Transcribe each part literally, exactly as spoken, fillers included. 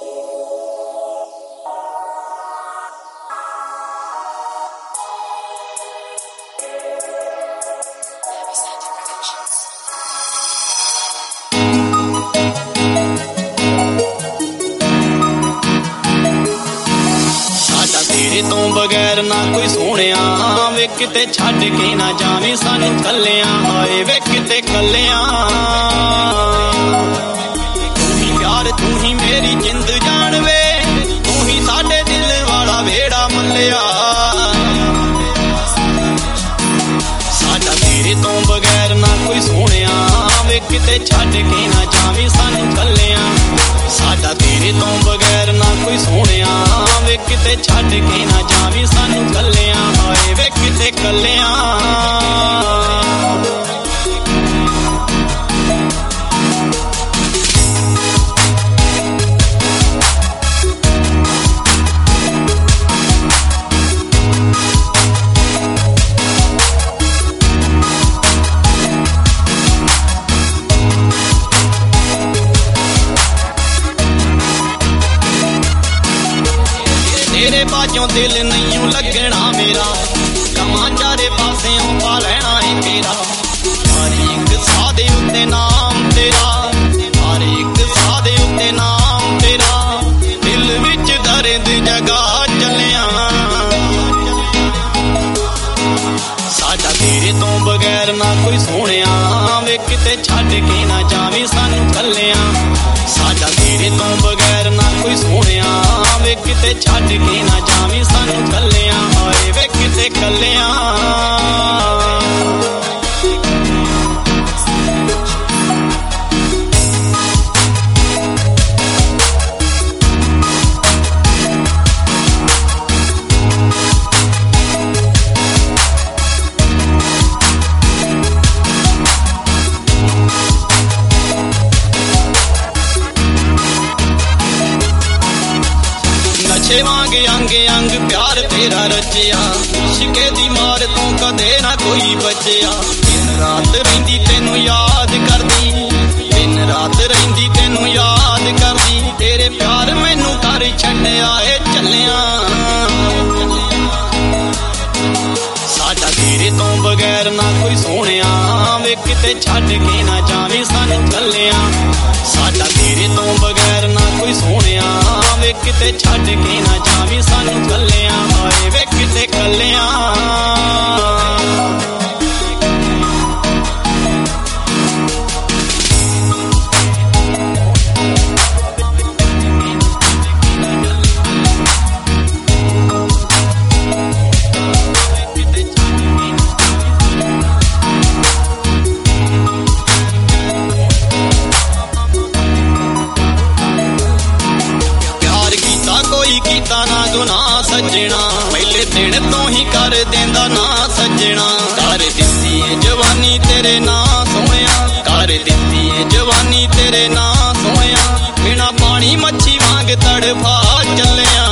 तेरे तो बगैर ना कोई सोहणिया वे किते छड्ड के ना जावीं सानू कल्लियां हाए वे किते कल्लियां तू ही प्यार तू ही मेरी जिंद जान वे तू ही साडे दिल वाला वेड़ा मल्लिया साडा तेरे तो बगैर ना कोई सोहणिया वे किते छड्ड के ना जावीं सानू कल्लियां साडा तेरे तो बगैर ना कोई सोहणिया वे किते छड्ड के ना जावीं सानू कल्लियां हाए वे किते कल्लियां तेरे बाजों दिल नहीं लगना मेरा कमां चारे पासेओं पा लेना है तेरा हर एक साह दे उत्ते नाम तेरा हर एक साह दे उत्ते नाम तेरा दिल विच दर्द जगा चलिया साडा तेरे तो बगैर ना कोई सोहणिया वे किते छड्ड के ना जावीं सानू कल्लियां साडा तेरे तो बगैर ना कोई सोहणिया वे किते छड्ड के ना जावीं सानू कल्लियां हाए वे किते कल्लियां वांगे अंग अंग प्यार तेरा रचिया इश्के दी मार तो कदे ना कोई बचिया दिन रात रहिंदी तेनू याद करदी दिन रात रहिंदी तेनू याद करदी तेरे प्यार मैनू कर छड्डिया ए चलिया साडा तेरे तो बगैर ना कोई सोहणिया वे किते छड्ड के ना जावीं सानू कल्लियां साडा तेरे तो बगैर ना कोई सोहणिया वे किते छड्ड के ना जावीं सानू कल्लियां हाए वे किते कल्लियां कीता ना गुनाह सजना पहले दिन तो ही कर देंदा ना सजना कर दित्ती है जवानी तेरे ना सोहणिया कर दित्ती है जवानी तेरे ना सोहणिया बिना पानी मच्छी वांग तड़फा चलिया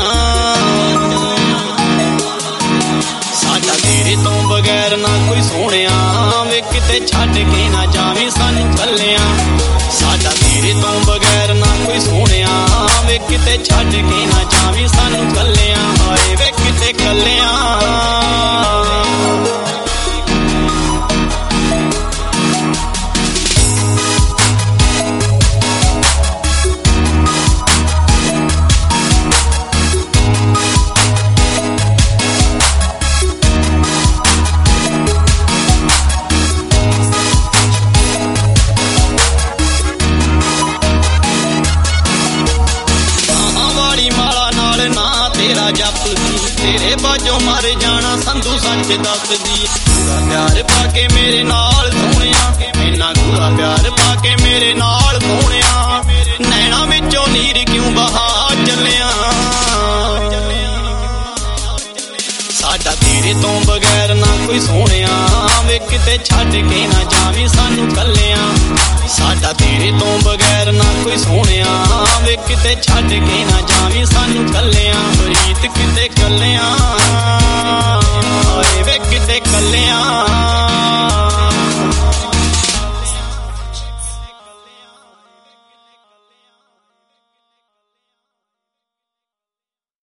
साडा तेरे तो बगैर ना कोई सोहणिया वे किते छड्ड के ना जावीं सानू कल्लियां साडा तेरे तो बगैर ना कोई सोहणिया वे किते छड्ड के ना जावीं सानू कल्लियां हाए वे किते कल्लियां तेरा जपदी तेरे बाजों मर जाना संधू सच दसदी पूरा प्यार पाके मेरे नाल सोहणिया इन्ना पूरा प्यार पाके मेरे नाल सोहणिया नैना विचों नीर क्यों बहा चलिया साडा तेरे तो बगैर ना कोई सोहणिया वे किते छड्ड के ना जावीं सानू कल्लियां साडा तेरे तो बगैर ना कोई सोहणिया वे किते छड्ड के ना जावीं सानू कल्लियां प्रीत किते कल्लियां हाए वे किते कल्लियां